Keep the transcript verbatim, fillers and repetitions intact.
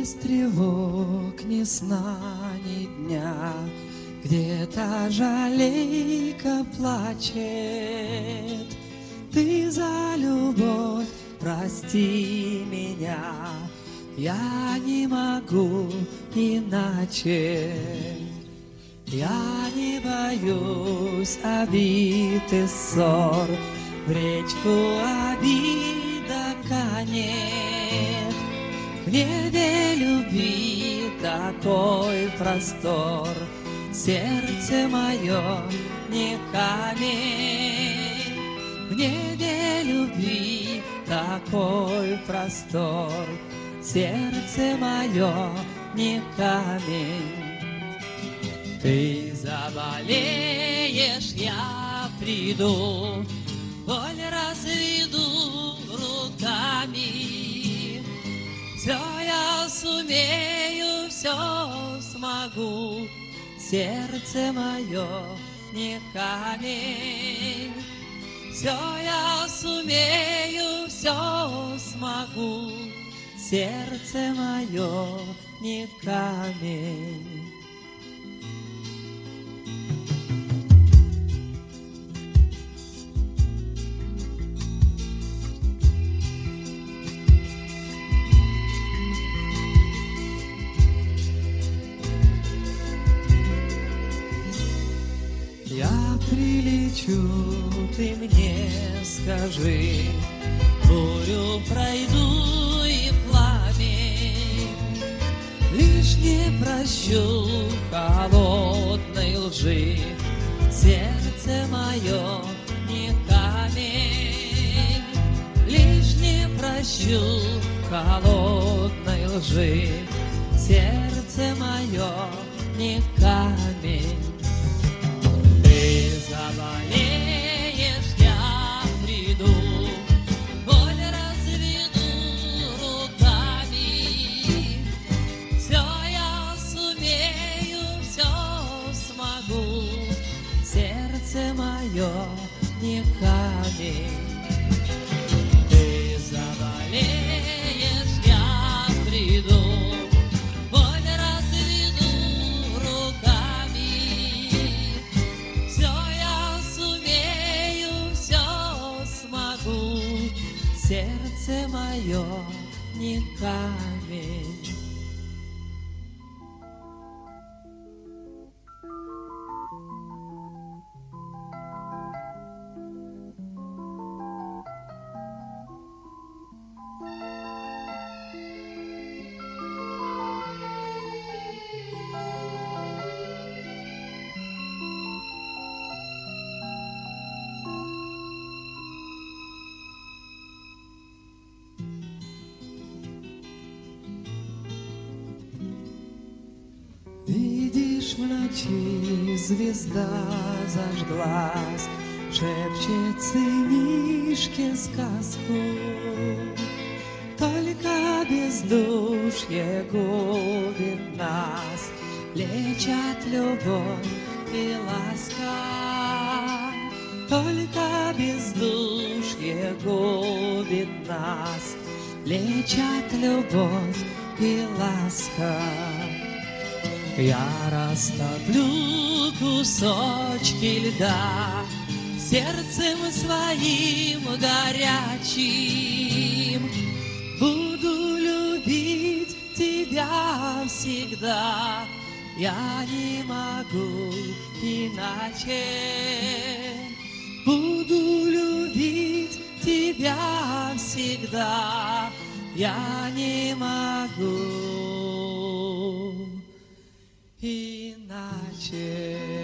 Без тревог ни сна, ни дня, где-то жалейка плачет. Ты за любовь прости меня, я не могу иначе. Я не боюсь обид и ссор, в речку обида канет. В небе любви такой простор, сердце мое не камень. В небе любви такой простор, сердце мое не камень. Ты заболеешь, я приду, боль разведу руками. Все я сумею, все смогу, сердце мое не камень. Все я сумею, все смогу, сердце мое не камень. Я прилечу, ты мне скажи, бурю пройду и пламень. Лишь не прощу холодной лжи, сердце мое не камень. Лишь не прощу холодной лжи, сердце мое не камень. Ты заболеешь, я приду, боль разведу руками. Все я сумею, все смогу, сердце мое не камень. Ты заболеешь, я приду, боль разведу руками. Все я сумею, все смогу, сердце мое не камень. Видишь, в ночи звезда зажглась, шепчет сынишке сказку. Только бездушье губит нас, лечат любовь и ласка. Только бездушье губит нас, лечат любовь и ласка. Я растоплю кусочки льда сердцем своим горячим. Буду любить тебя всегда, я не могу иначе. Буду любить тебя всегда, я не могу иначе.